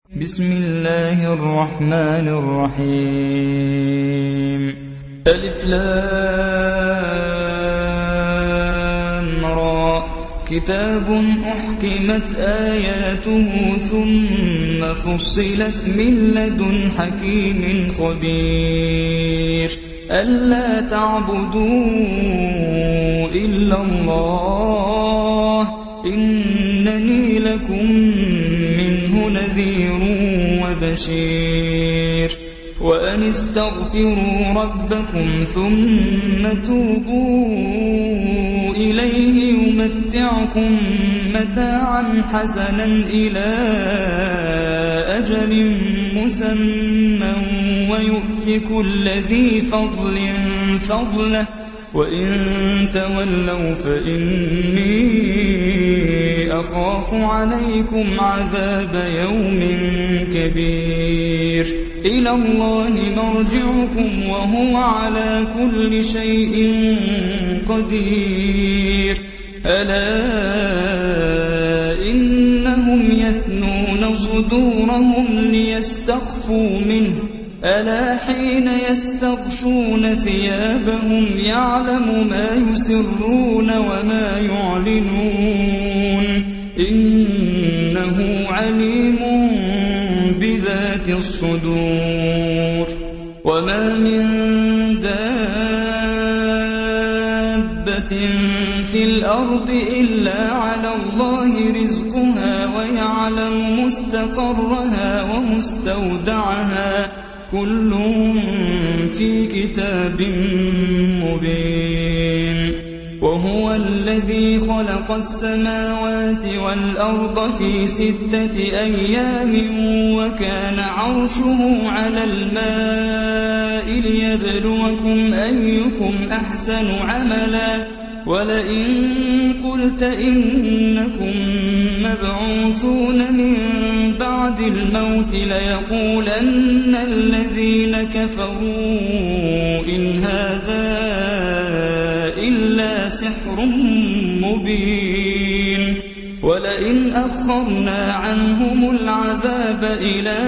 بسم الله الرحمن الرحيم. ألف لام را. كتاب أحكمت آياته ثم فصلت من لدن حكيم خبير. ألا تعبدوا إلا الله إنني لكم منه نذير وبشير. وأن استغفروا ربكم ثم توبوا إليه يمتعكم متاعا حسنا إلى أجل مسمى ويؤت كل ذي فضل فضله وإن تولوا فإني أخاف عليكم عذاب يوم كبير. إلى الله مرجعكم وهو على كل شيء قدير. ألا إنهم يثنون صدورهم ليستخفوا منه ألا حين يستغشون ثيابهم يعلم ما يسرون وما يعلنون إنه عليم بذات الصدور. وما من دابة في الأرض إلا على الله رزقها ويعلم مستقرها ومستودعها كل في كتاب مبين. وهو الذي خلق السماوات والأرض في 6 أيام وكان عرشه على الماء ليبلوكم أيكم أحسن عملا. ولئن قلت إنكم مبعوثون من بعد الموت ليقولن الذين كفروا إن هذا إلا سحر مبين. ولئن أخرنا عنهم العذاب إلى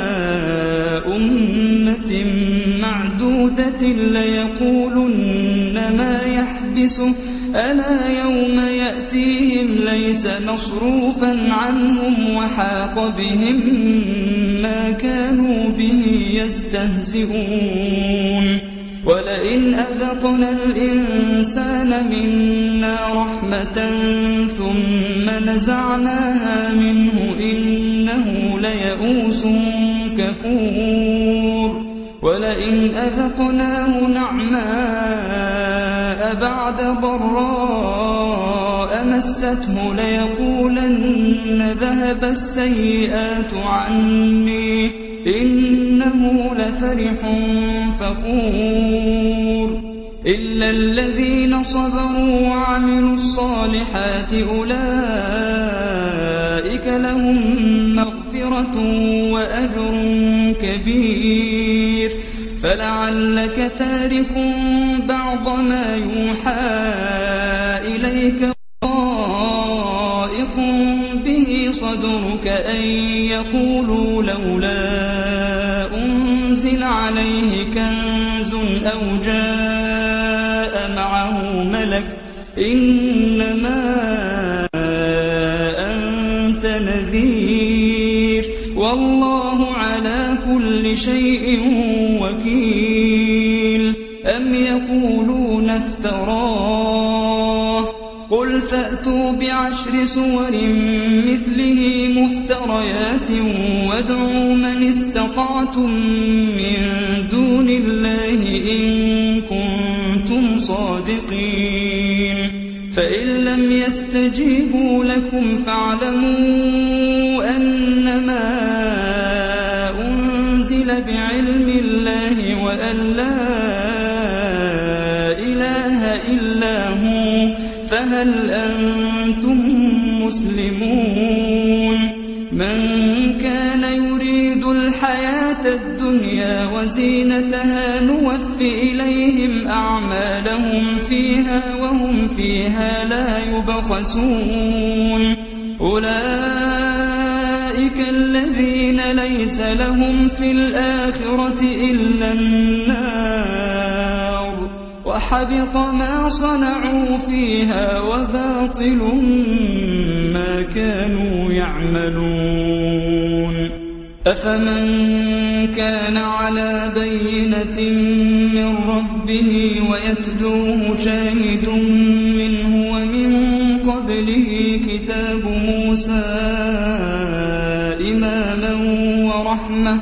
أمة معدودة ليقولن ما يحبسه ألا يوم يأتيهم ليس مصروفا عنهم وحاق بهم ما كانوا به يستهزئون. ولئن أذقنا الإنسان منا رحمة ثم نزعناها منه إنه ليئوس كفور. ولئن أذقناه نعماء بعد ضراء مسته ليقولن ذهب السيئات عني إنه لفرح فخور. إلا الذين صبروا وعملوا الصالحات أولئك لهم مغفرة وأجر كبير. فلعلك تارك بعض ما يوحى إليك ضائق به صدرك أن يقولوا لولا أنزل عليه كنز أو جاء معه ملك إنما أنت نذير والله على كل شيء وكيل. أم يقولون افتراه قل فأتوا ب10 سور مثله مفتريات وادعوا من استطعتم من دون الله إن كنتم صادقين. فإن لم يستجيبوا لكم فاعلموا أنما أنزل بعلم الله وأن لا إله إلا هو فهل أنتم مسلمون. من كان يريد الحياة الدنيا وزينتها نوف إليهم أعمالهم فيها وهم فيها لا يبخسون. أولئك أولئك الذين ليس لهم في الآخرة إلا النار وحبط ما صنعوا فيها وباطل ما كانوا يعملون أفمن كان على بينة من ربه ويتلوه شاهد منه ومن قبله كتاب موسى إماما ورحمة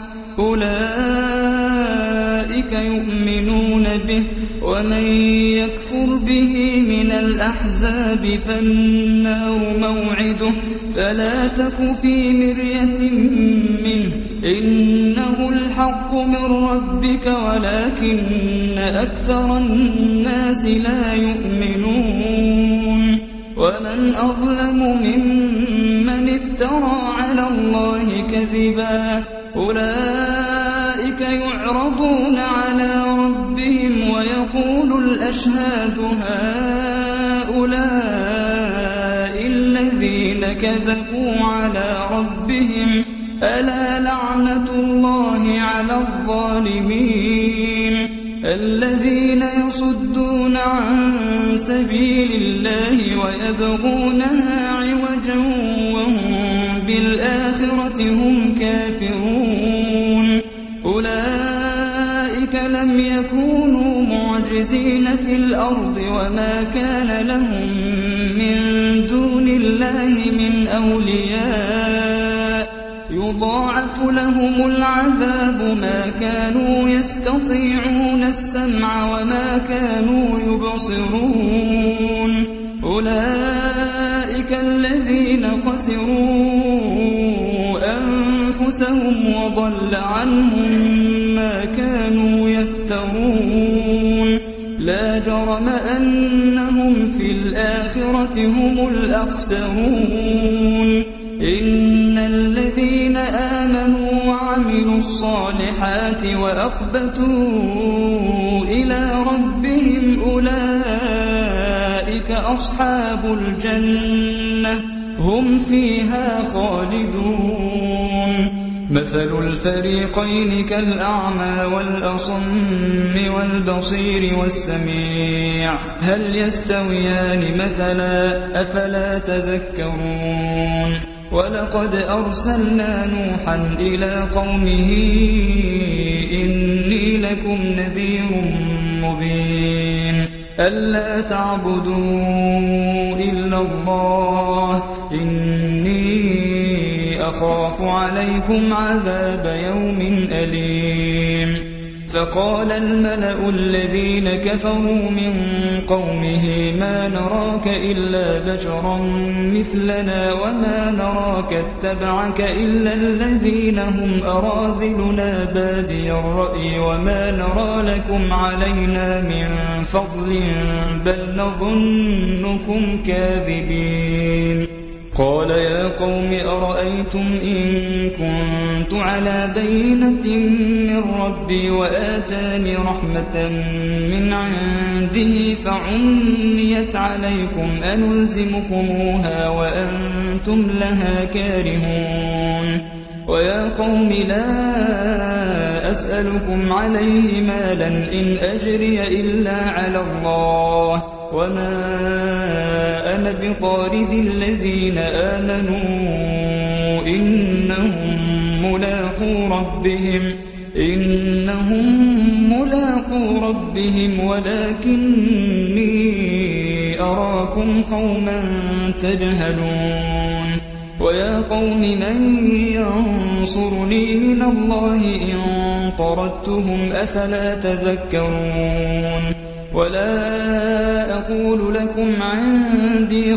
أولئك يؤمنون به ومن يكفر به من الأحزاب فالنار موعده فلا تك في مرية منه إنه الحق من ربك ولكن أكثر الناس لا يؤمنون ومن أظلم ممن افترى على الله كذبا أولئك يعرضون على ربهم ويقول الأشهاد هؤلاء الذين كذبوا على ربهم ألا لعنة الله على الظالمين الذين يصدون عن سبيل الله ويبغونها عوجا وهم بالآخرة هم كافرون أولئك لم يكونوا معجزين في الأرض وما كان لهم من دون الله من أولياء يضاعف لهم العذاب ما كانوا يستطيعون السمع وما كانوا يبصرون أولئك الذين خسروا أنفسهم وضل عنهم ما كانوا يفترون لا جرم أنهم في الآخرة هم الأخسرون إن الذين آمنوا وعملوا الصالحات وأخبتوا إلى ربهم أولئك أصحاب الجنة هم فيها خالدون مثل الفريقين كالأعمى والأصم والبصير والسميع هل يستويان مثلا أفلا تذكرون ولقد أرسلنا نوحا إلى قومه إني لكم نذير مبين ألا تعبدوا إلا الله إني أخاف عليكم عذاب يوم أليم فقال الملأ الذين كفروا من قومه ما نراك إلا بشرا مثلنا وما نراك اتبعك إلا الذين هم أراذلنا بادي الرأي وما نرى لكم علينا من فضل بل نظنكم كاذبين قال يا قوم أرأيتم إن كنت على بينة من ربي وآتاني رحمة من عنده فعميت عليكم أنلزمكموها وأنتم لها كارهون ويا قوم لا أسألكم عليه مالا إن أجري إلا على الله وما أنا بطارد الذين آمنوا إنهم ملاقو ربهم ولكني أراكم قوما تجهلون ويا قوم من ينصرني من الله إن طردتهم أفلا تذكرون ولا أقول لكم عندي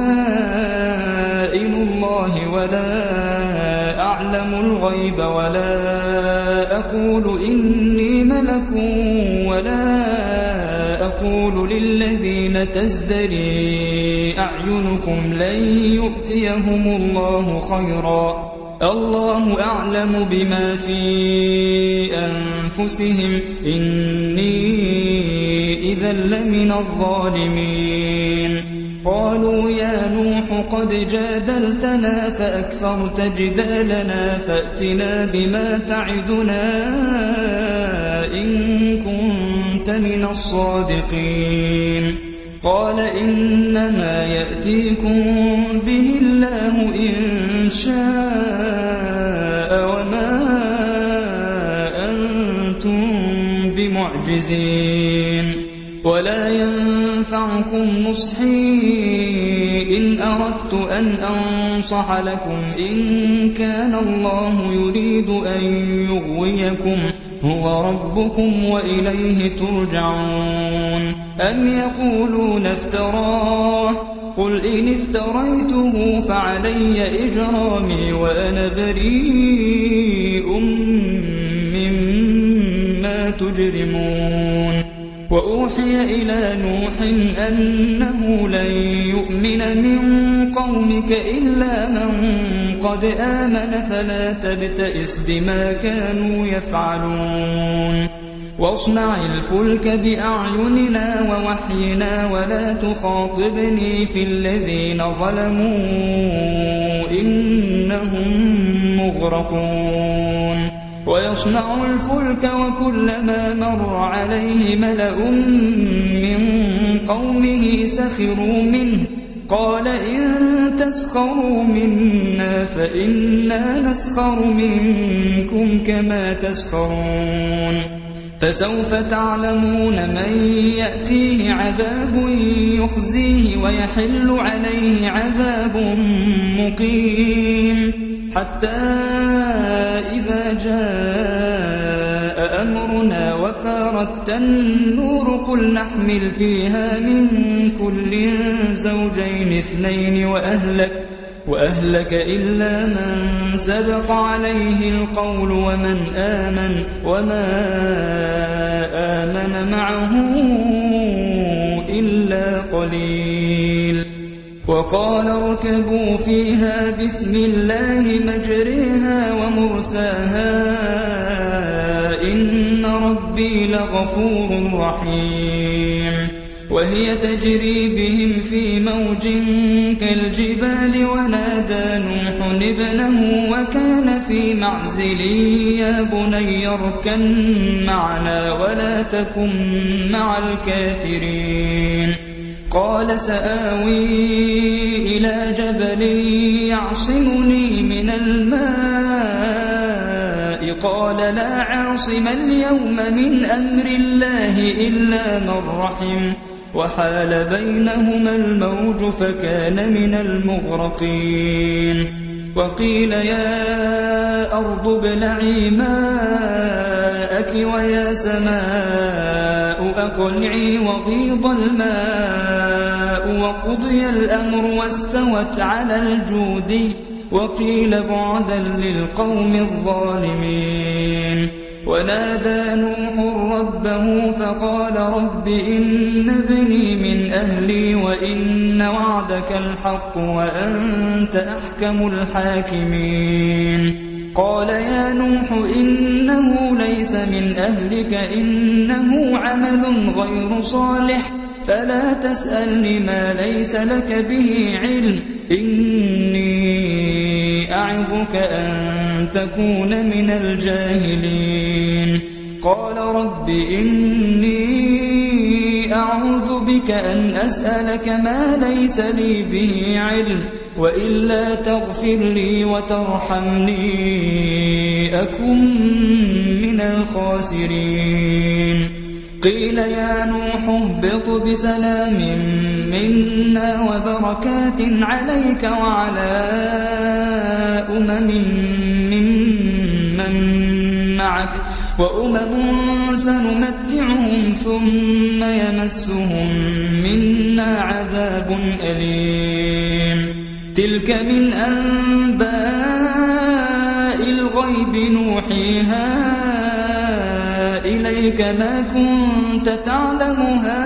خزائن الله ولا أعلم الغيب ولا أقول إني ملك ولا أقول للذين تزدري أعينكم لن يؤتيهم الله خيرا الله أعلم بما في أنفسهم إني إذا لمن الظالمين قالوا يا نوح قد جادلتنا فأكثرت جدالنا فأتنا بما تعدنا إن كنت من الصادقين قال إنما يأتيكم به الله إن شاء وما أنتم بمعجزين ولا ينفعكم نصحي إن أردت أن أنصح لكم إن كان الله يريد أن يغويكم هو ربكم وإليه ترجعون أم يقولون افتراه قل إن افتريته فعلي إجرامي وأنا بريء مما تجرمون وأوحي إلى نوح أنه لن يؤمن من قومك إلا من قد آمن فلا تبتئس بما كانوا يفعلون واصنع الفلك بأعيننا ووحينا ولا تخاطبني في الذين ظلموا إنهم مغرقون ويصنع الفلك وكلما مر عليه ملأ من قومه سخروا منه قال إن تسخروا منا فإنا نسخر منكم كما تسخرون فسوف تعلمون من يأتيه عذاب يخزيه ويحل عليه عذاب مقيم حتى إذا جاء أمرنا وفارت النور قل نحمل فيها من كل زوجين اثنين وأهلك إلا من سبق عليه القول ومن آمن وما آمن معه إلا قليل وقال اركبوا فيها بسم الله مجريها ومرساها إن ربي لغفور رحيم وهي تجري بهم في موج كالجبال ونادى نوح ابنه وكان في معزل يا بني اركب معنا ولا تكن مع الكافرين قال سآوي إلى جبل يعصمني من الماء قال لا عاصم اليوم من أمر الله إلا من رحم وحال بينهما الموج فكان من المغرقين وقيل يا أرض ابلعي ماءك ويا سماء أقلعي وغيض الماء وقضي الأمر واستوت على الجود وقيل بعدا للقوم الظالمين ونادى نوح ربه فقال رب إن ابني من أهلي وإن وعدك الحق وأنت أحكم الحاكمين قال يا نوح إنه ليس من أهلك إنه عمل غير صالح فلا تسألني ما ليس لك به علم إني أعظك أن تكون من الجاهلين قال رب إني أعوذ بك أن أسألك ما ليس لي به علم وإلا تغفر لي وترحمني أكن من الخاسرين قيل يا نوح اهبط بسلام منا وبركات عليك وعلى ممن معك وأمم سنمتعهم ثم يمسهم منا عذاب أليم تلك من أنباء الغيب نوحيها إليك ما كنت تعلمها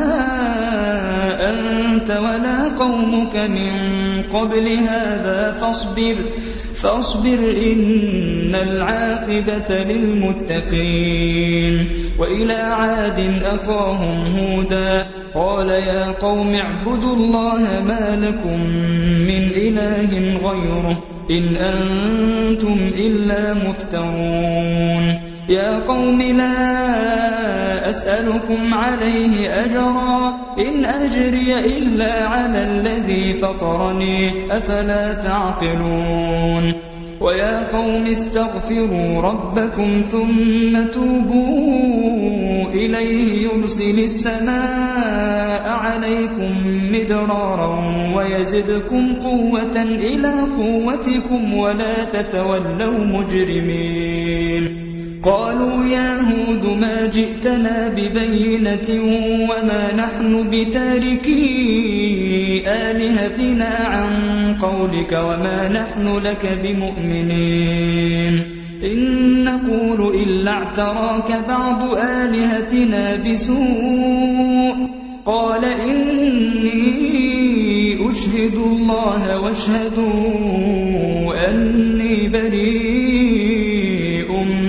أنت ولا قومك من قبل هذا فاصبر إن العاقبة للمتقين وإلى عاد أخاهم هودا قال يا قوم اعبدوا الله ما لكم من إله غيره إن أنتم إلا مفترون يا قوم لا أسألكم عليه أجرا إن أجري إلا على الذي فطرني أفلا تعقلون ويا قوم استغفروا ربكم ثم توبوا إليه يرسل السماء عليكم مدرارا ويزدكم قوة إلى قوتكم ولا تتولوا مجرمين قالوا يا هود ما جئتنا ببينة وما نحن بتاركي آلهتنا عن قولك وما نحن لك بمؤمنين إن نقول إلا اعتراك بعض آلهتنا بسوء قال إني أشهد الله واشهدوا أني بريء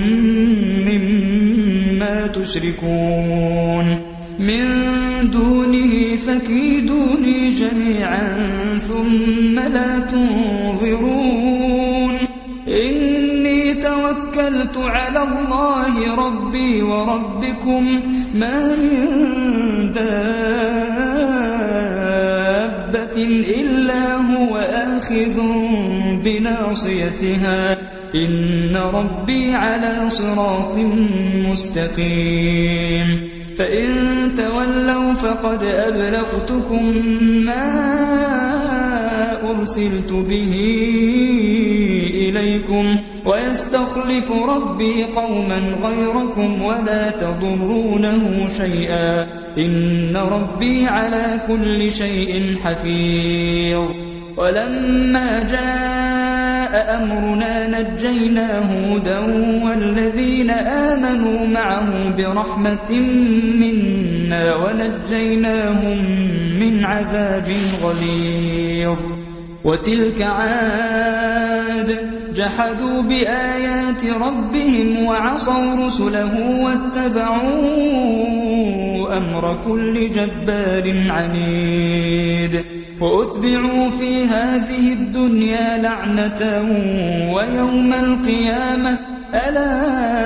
مما تشركون من دونه فكيدوني جميعا ثم لا تنظرون إني توكلت على الله ربي وربكم ما من دابة إلا هو آخذ بناصيتها إن ربي على صراط مستقيم فإن تولوا فقد أبلغتكم ما أرسلت به إليكم ويستخلف ربي قوما غيركم ولا تضرونه شيئا إن ربي على كل شيء حفيظ ولما جاء أمرنا نجينا هودا والذين آمنوا معه برحمة منا ونجيناهم من عذاب غليظ وتلك عاد جحدوا بآيات ربهم وعصوا رسله واتبعوا أمر كل جبار عنيد وأتبعوا في هذه الدنيا لعنة ويوم القيامة ألا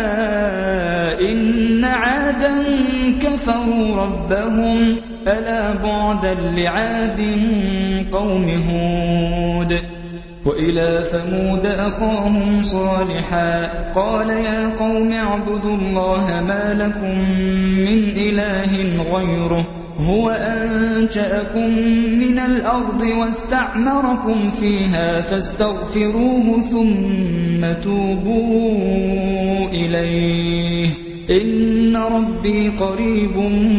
إن عادا كفروا ربهم ألا بعدا لعاد قوم هود وإلى ثمود أخاهم صالحا قال يا قوم اعبدوا الله ما لكم من إله غيره هو أنشأكم من الأرض واستعمركم فيها فاستغفروه ثم توبوا إليه إن ربي قريب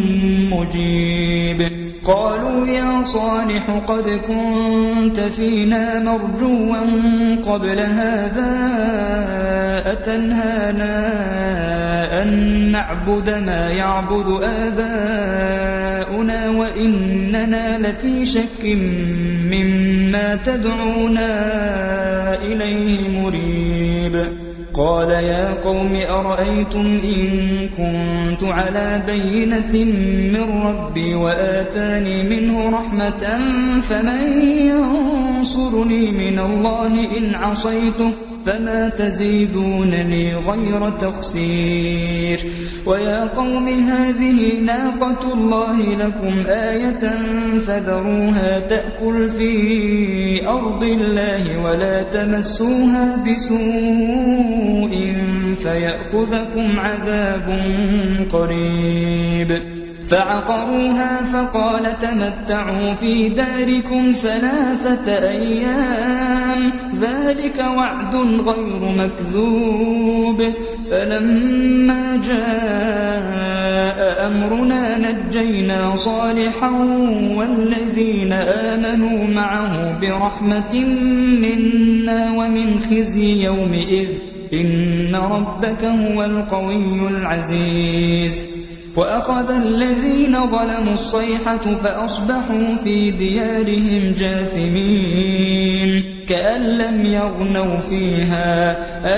مجيب قالوا يا صالح قد كنت فينا مرجوا قبل هذا أتنهانا أن نعبد ما يعبد آباؤنا وإننا لفي شك مما تدعونا إليه مريب قال يا قوم أرأيتم إن كنت على بينة من ربي وآتاني منه رحمة فمن ينصرني من الله إن عصيته فما تزيدونني غير تخسير ويا قوم هذه ناقة الله لكم آية فذروها تأكل في أرض الله ولا تمسوها بسوء فيأخذكم عذاب قريب فعقروها فقال تمتعوا في داركم 3 أيام ذلك وعد غير مكذوب فلما جاء أمرنا نجينا صالحا والذين آمنوا معه برحمة منا ومن خزي يومئذ إن ربك هو القوي العزيز وأخذ الذين ظلموا الصيحة فأصبحوا في ديارهم جاثمين كأن لم يغنوا فيها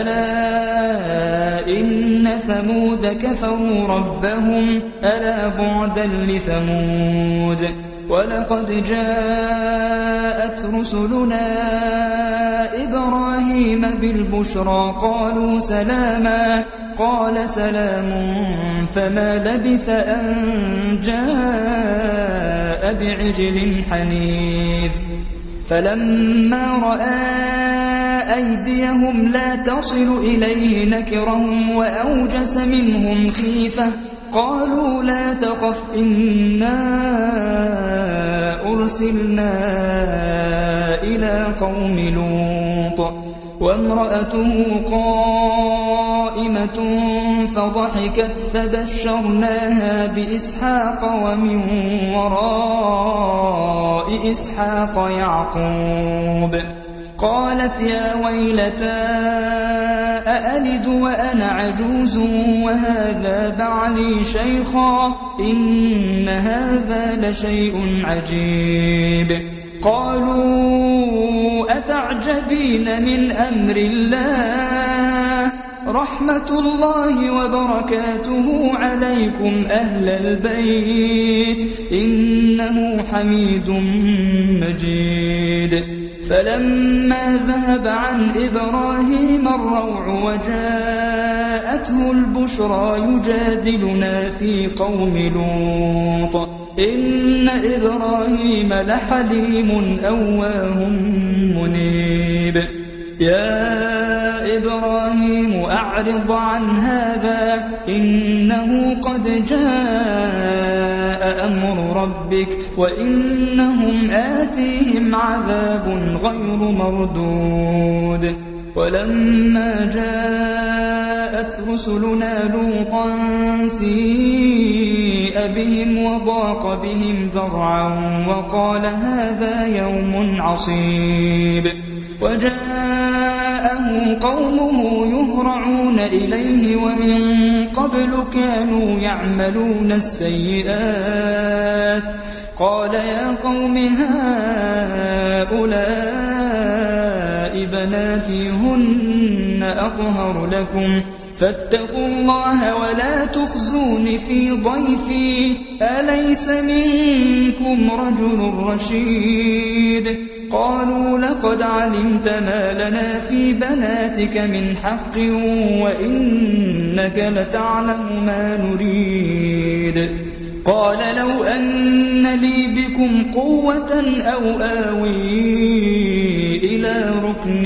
ألا إن ثمود كفروا ربهم ألا بعدا لثمود ولقد جاءت رسلنا إبراهيم بالبشرى قالوا سلاما قال سلام فما لبث أن جاء بعجل حنيذ فلما رأى أيديهم لا تصل إليه نكرهم وأوجس منهم خيفة قالوا لا تخف إنا أرسلنا إلى قوم لوط وامرأته قائمة فضحكت فبشرناها بإسحاق ومن وراء إسحاق يعقوب قالت يا ويلتى أألد وأنا عجوز وهذا بعلي شيخا إن هذا لشيء عجيب قالوا أتعجبين من أمر الله رحمة الله وبركاته عليكم أهل البيت إنه حميد مجيد فلما ذهب عن إبراهيم الروع وجاءته البشرى يجادلنا في قوم لوط إن إبراهيم لحليم أواه منيب يا إبراهيم أعرض عن هذا إنه قد جاء أمر ربك وإنهم آتيهم عذاب غير مردود ولما جاءت رسلنا لوطا سيء بهم وضاق بهم ذرعا وقال هذا يوم عصيب وجاءه قومه يهرعون إليه ومن قبل كانوا يعملون السيئات قال يا قوم هؤلاء بناتي هن أطهر لكم فاتقوا الله ولا تخزون في ضيفي أليس منكم رجل رشيد قالوا لقد علمت ما لنا في بناتك من حق وإنك لتعلم ما نريد قال لو أن لي بكم قوة أو آوي إلى ركن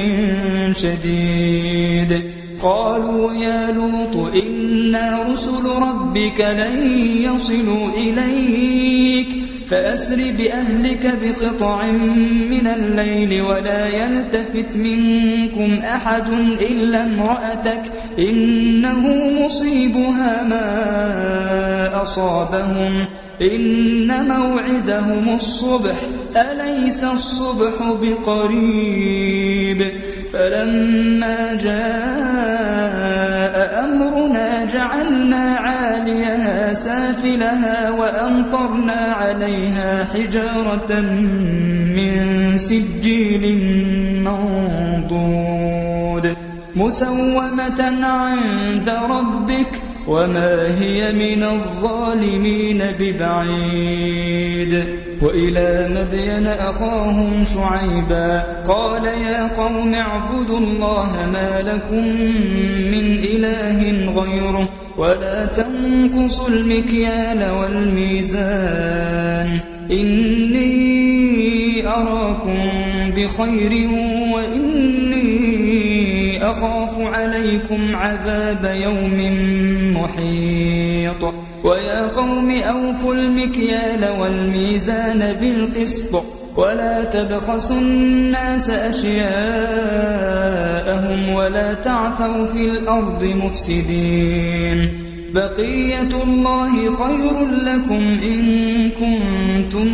شديد قالوا يا لوط إنا رسل ربك لن يصلوا إليك فأسر بأهلك بقطع من الليل ولا يلتفت منكم أحد إلا امرأتك إنه مصيبها ما أصابهم إن موعدهم الصبح أليس الصبح بقريب فلما جاء أمرنا جعلنا عاليها سافلها وأمطرنا عليها حجارة من سجيل منضود مسومة عند ربك وما هي من الظالمين ببعيد وإلى مدين أخاهم شعيبا قال يا قوم اعبدوا الله ما لكم من إله غيره ولا تنقصوا المكيال والميزان إني أراكم بخير وإني أخاف عليكم عذاب يوم محيط ويا قوم أوفوا المكيال والميزان بالقسط ولا تبخسوا الناس أشياءهم ولا تعثوا في الأرض مفسدين بقية الله خير لكم إن كنتم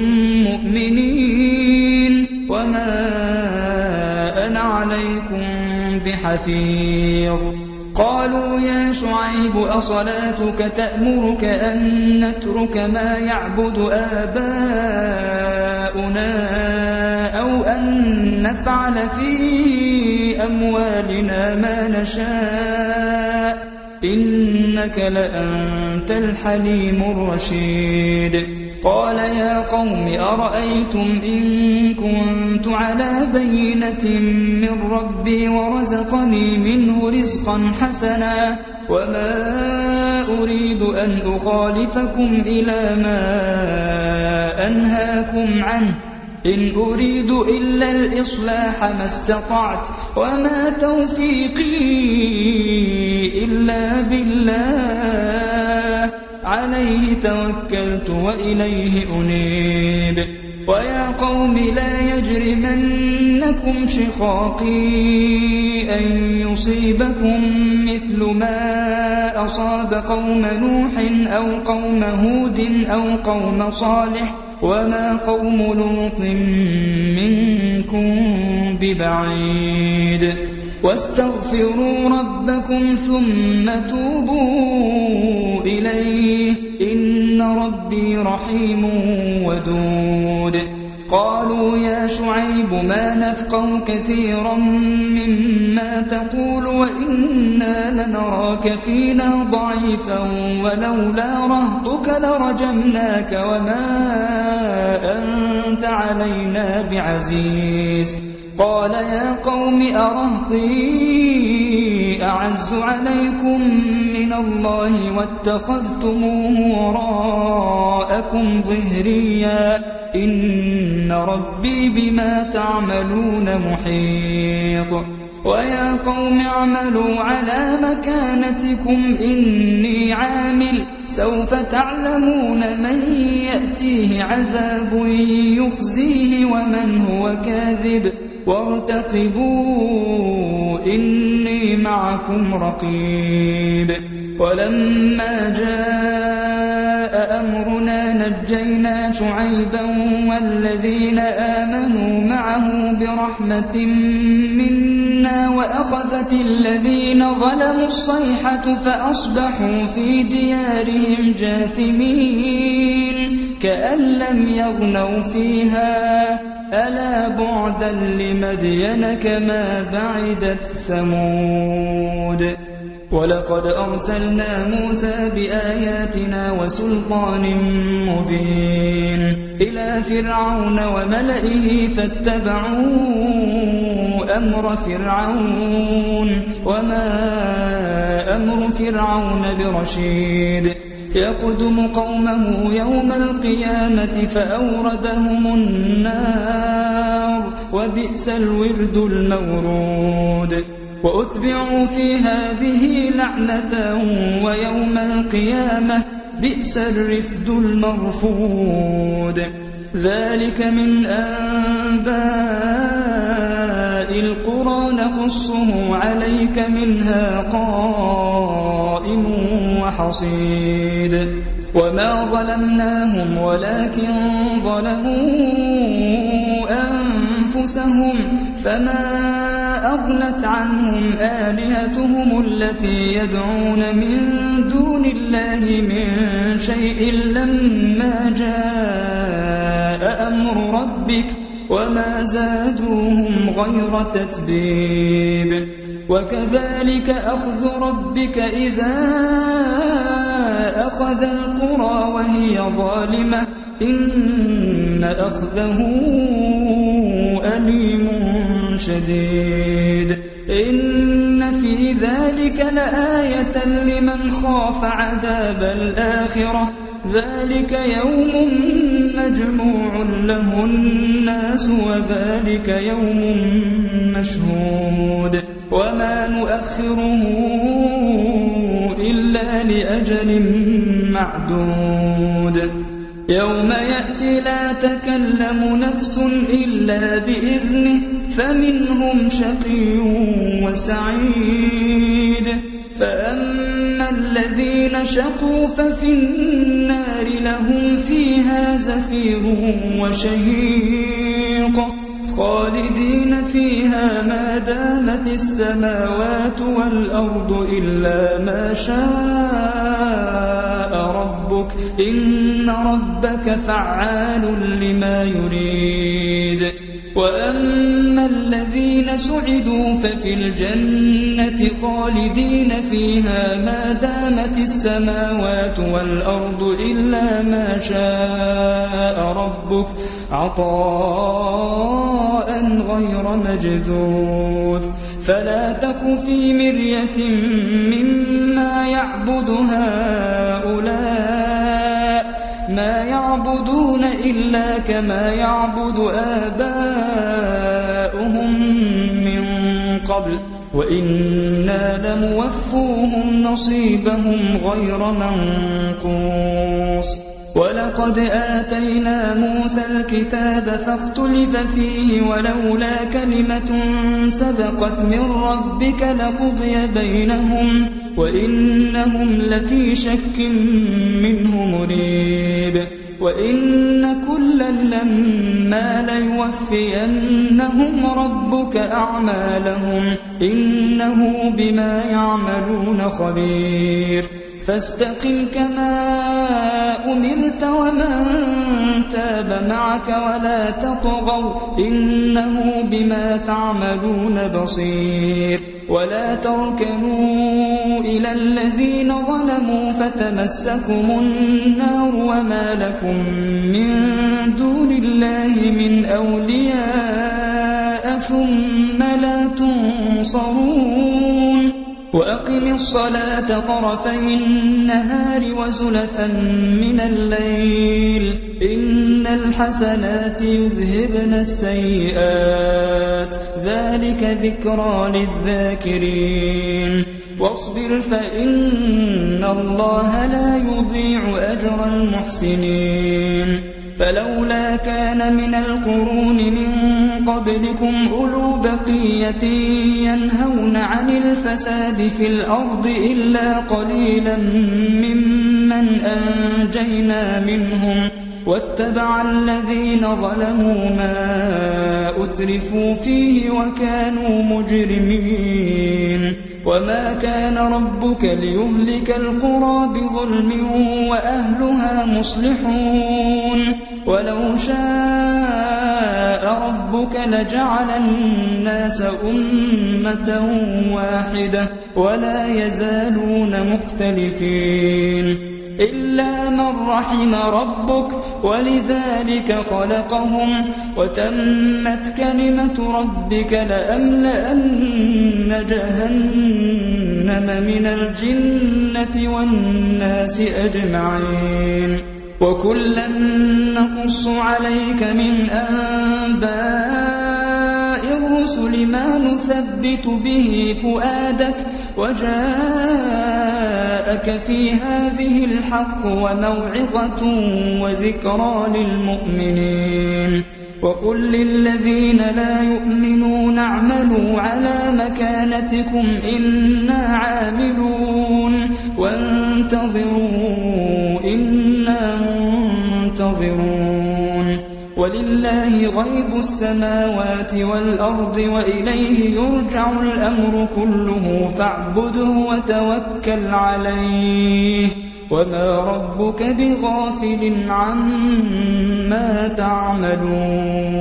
مؤمنين وما أنا عليكم بحفيظ قالوا يا شعيب أصلاتك تأمرك أن نترك ما يعبد آباؤنا أو أن نفعل في أموالنا ما نشاء إنك لأنت الحليم الرشيد قال يا قوم أرأيتم إن كنت على بينة من ربي ورزقني منه رزقا حسنا وما أريد أن أخالفكم إلى ما أنهاكم عنه إن أريد إلا الإصلاح ما استطعت وما توفيقي إلا بالله عليه توكلت وإليه أنيب ويا قوم لا يجرمنكم شقاقي أن يصيبكم مثل ما أصاب قوم نوح أو قوم هود أو قوم صالح وما قوم لوط منكم ببعيد واستغفروا ربكم ثم توبوا إليه إن ربي رحيم ودود قالوا يا شعيب ما نفقه كثيرا مما تقول وإنا لنراك فينا ضعيفا ولولا رهطك لرجمناك وما أنت علينا بعزيز قال يا قوم أرهطي أعز عليكم من الله واتخذتموه وراءكم ظهريا إن ربي بما تعملون محيط ويا قوم اعملوا على مكانتكم إني عامل سوف تعلمون من يأتيه عذاب يخزيه ومن هو كاذب وارتقبوا إني معكم رقيب ولما جاء أمرنا نجينا شعيبا والذين آمنوا معه برحمة منا وأخذت الذين ظلموا الصيحة فأصبحوا في ديارهم جاثمين كأن لم يغنوا فيها ألا بعدا لمدين كما بعدت ثمود ولقد أرسلنا موسى بآياتنا وسلطان مبين إلى فرعون وملئه فاتبعوا أمر فرعون وما أمر فرعون برشيد يقدم قومه يوم القيامة فأوردهم النار وبئس الورد المورود وأتبعوا في هذه لعنة ويوم القيامة بئس الرفد المرفود ذلك من أنباء القرى نقصه عليك منها قائم وحصيد وما ظلمناهم ولكن ظلموا أنفسهم فما أغنت عنهم آلهتهم التي يدعون من دون الله من شيء لما جاء أمر ربك وما زادوهم غير تتبيب وكذلك أخذ ربك إذا أخذ القرى وهي ظالمة إن أخذه أليم شديد إن في ذلك لآية لمن خاف عذاب الآخرة ذلك يوم مجموع له الناس وذلك يوم مشهود وما نؤخره إلا لأجل معدود يوم يأتي لا تكلم نفس إلا بإذنه فمنهم شقي وسعيد فأما الذين شقوا ففي النار لهم فيها زفير وشهيق خالدين فيها ما دامت السماوات والأرض إلا ما شاء ربك إن ربك فعال لما يريد وأما الذين سعدوا ففي الجنة خالدين فيها ما دامت السماوات والأرض إلا ما شاء ربك عطاء غير مجذوذ فلا تك في مرية مما يعبد هؤلاء ما يعبدون إلا كما يعبد آباؤهم من قبل وإنا لموفوهم نصيبهم غير منقوص ولقد آتينا موسى الكتاب فاختلف فيه ولولا كلمة سبقت من ربك لقضي بينهم وإنهم لفي شك منه مريب وإن كلا لما ليوفينهم ربك أعمالهم إنه بما يعملون خبير فاستقم كما أمرت ومن تاب معك ولا تطغوا إنه بما تعملون بصير ولا تركنوا إلى الذين ظلموا فتمسكم النار وما لكم من دون الله من أولياء ثم لا تنصرون وأقم الصلاة طرفي النهار وزلفا من الليل إن الحسنات يذهبن السيئات ذلك ذكرى للذاكرين واصبر فإن الله لا يضيع أجر المحسنين فلولا كان من القرون من قبلكم أولو بقية ينهون عن الفساد في الأرض إلا قليلا ممن أنجينا منهم واتبع الذين ظلموا ما أترفوا فيه وكانوا مجرمين وما كان ربك ليهلك القرى بظلم وأهلها مصلحون ولو شاء ربك لجعل الناس أمة واحدة ولا يزالون مختلفين إلا من رحم ربك ولذلك خلقهم وتمت كلمة ربك لأملأن جهنم من الجنة والناس أجمعين وكلا نقص عليك من أنباء الرسل ما نثبت به فؤادك وجاءك في هذه الحق وموعظة وذكرى للمؤمنين وقل للذين لا يؤمنون اعملوا على مكانتكم إنا عاملون وانتظروا إنا منتظرون ولله غيب السماوات والأرض وإليه يرجع الأمر كله فاعبده وتوكل عليه وما ربك بغافل عما تعملون